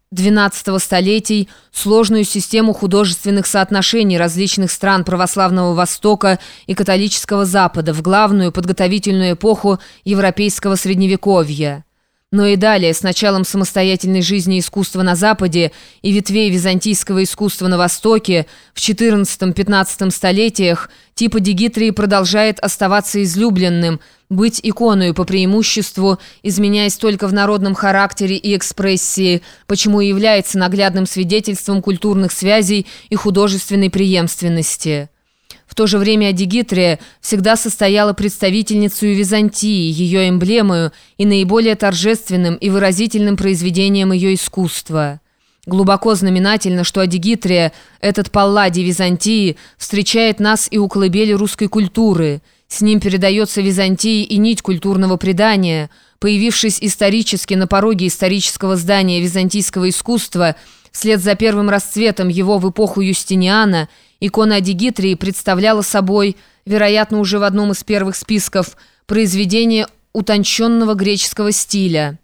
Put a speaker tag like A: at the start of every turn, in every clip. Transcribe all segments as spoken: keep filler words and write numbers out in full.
A: двенадцатого столетий сложную систему художественных соотношений различных стран православного Востока и католического Запада в главную подготовительную эпоху европейского Средневековья. Но и далее, с началом самостоятельной жизни искусства на Западе и ветвей византийского искусства на Востоке, в четырнадцатом-пятнадцатом столетиях тип Адигитрии продолжает оставаться излюбленным, быть иконою по преимуществу, изменяясь только в народном характере и экспрессии, почему и является наглядным свидетельством культурных связей и художественной преемственности. В то же время Адигитрия всегда состояла представительницей Византии, ее эмблемою и наиболее торжественным и выразительным произведением ее искусства. Глубоко знаменательно, что Адигитрия, этот палладий Византии, встречает нас и у колыбели русской культуры. С ним передается Византии и нить культурного предания. Появившись исторически на пороге исторического здания византийского искусства, вслед за первым расцветом его в эпоху Юстиниана, икона Адигитрии представляла собой, вероятно, уже в одном из первых списков, произведение утонченного греческого стиля.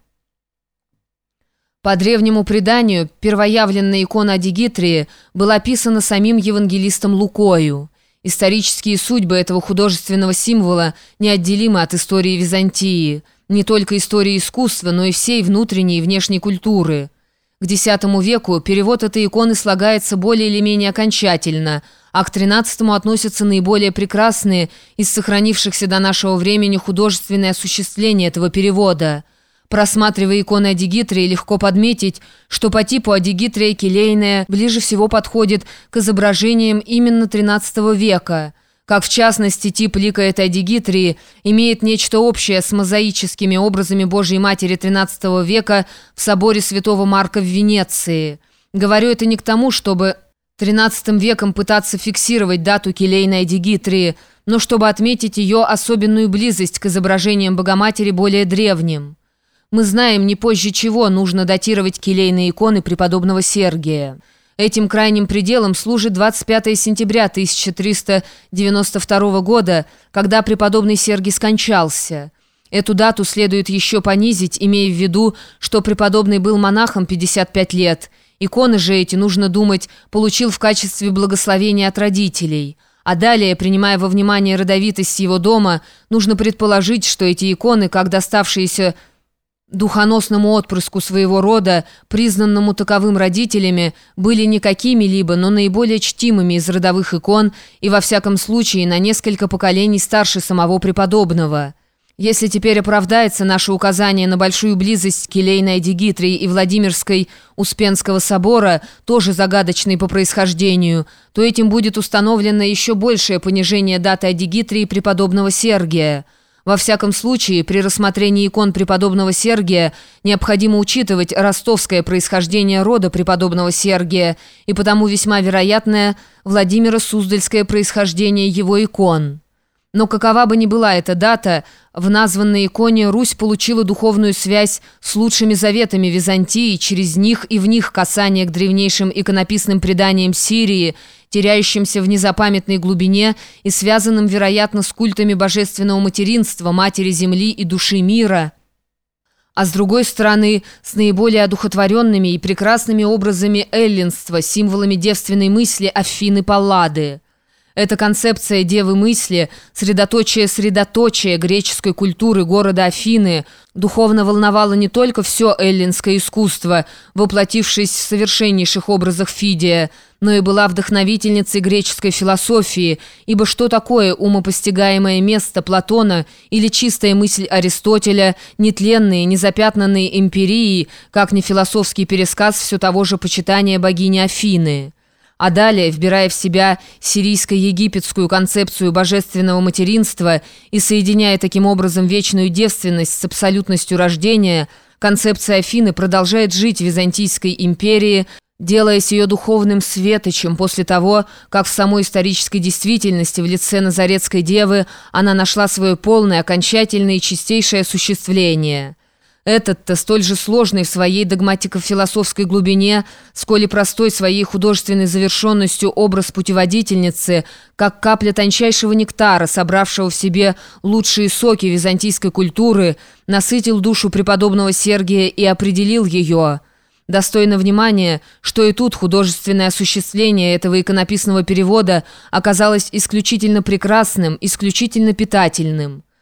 A: По древнему преданию, первоявленная икона Адигитрии была описана самим евангелистом Лукою. Исторические судьбы этого художественного символа неотделимы от истории Византии, не только истории искусства, но и всей внутренней и внешней культуры. К десятому веку перевод этой иконы слагается более или менее окончательно, а к тринадцатому относятся наиболее прекрасные из сохранившихся до нашего времени художественные осуществления этого перевода. Просматривая иконы Адигитрии, легко подметить, что по типу Адигитрия келейная ближе всего подходит к изображениям именно тринадцатого века, как в частности тип лика этой Адигитрии имеет нечто общее с мозаическими образами Божьей Матери тринадцатого века в соборе Святого Марка в Венеции. Говорю это не к тому, чтобы тринадцатым веком пытаться фиксировать дату келейной Адигитрии, но чтобы отметить ее особенную близость к изображениям Богоматери более древним. Мы знаем, не позже чего нужно датировать келейные иконы преподобного Сергия. Этим крайним пределом служит двадцать пятое сентября тысяча триста девяносто второго года, когда преподобный Сергий скончался. Эту дату следует еще понизить, имея в виду, что преподобный был монахом пятьдесят пять лет. Иконы же эти, нужно думать, получил в качестве благословения от родителей. А далее, принимая во внимание родовитость его дома, нужно предположить, что эти иконы, как доставшиеся духоносному отпрыску своего рода, признанному таковым родителями, были не какими-либо, но наиболее чтимыми из родовых икон и, во всяком случае, на несколько поколений старше самого преподобного. Если теперь оправдается наше указание на большую близость келейной Адигитрии и Владимирской Успенского собора, тоже загадочной по происхождению, то этим будет установлено еще большее понижение даты Адигитрии преподобного Сергия. Во всяком случае, при рассмотрении икон преподобного Сергия необходимо учитывать ростовское происхождение рода преподобного Сергия и потому весьма вероятное Владимиро-Суздальское происхождение его икон. Но какова бы ни была эта дата, в названной иконе Русь получила духовную связь с лучшими заветами Византии, через них и в них касание к древнейшим иконописным преданиям Сирии, теряющимся в незапамятной глубине и связанным, вероятно, с культами божественного материнства, матери земли и души мира, а с другой стороны, с наиболее одухотворенными и прекрасными образами эллинства, символами девственной мысли Афины Паллады. Эта концепция девы мысли, средоточие средоточия греческой культуры города Афины, духовно волновала не только все эллинское искусство, воплотившись в совершеннейших образах Фидия, но и была вдохновительницей греческой философии, ибо что такое умопостигаемое место Платона или чистая мысль Аристотеля, нетленные, незапятнанные эмпирией, как не философский пересказ все того же почитания богини Афины. А далее, вбирая в себя сирийско-египетскую концепцию божественного материнства и соединяя таким образом вечную девственность с абсолютностью рождения, концепция Афины продолжает жить в Византийской империи, делаясь ее духовным светочем после того, как в самой исторической действительности в лице Назаретской девы она нашла свое полное, окончательное и чистейшее осуществление. Этот-то столь же сложный в своей догматико-философской глубине, сколь и простой своей художественной завершенностью образ путеводительницы, как капля тончайшего нектара, собравшего в себе лучшие соки византийской культуры, насытил душу преподобного Сергия и определил ее. Достойно внимания, что и тут художественное осуществление этого иконописного перевода оказалось исключительно прекрасным, исключительно питательным.